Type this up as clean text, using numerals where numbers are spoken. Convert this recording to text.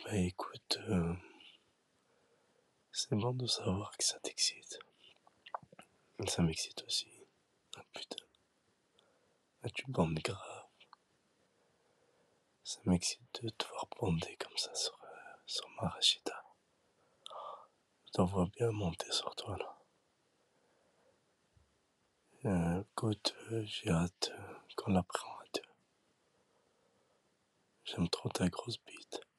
Bah écoute, c'est bon de savoir que ça t'excite. Ça m'excite aussi. Ah putain, ah, tu bandes grave. Ça m'excite de te voir bander comme ça sur ma Rachida. Je t'en vois bien monter sur toi là. Écoute, j'ai hâte qu'on la prenne à deux. J'aime trop ta grosse bite.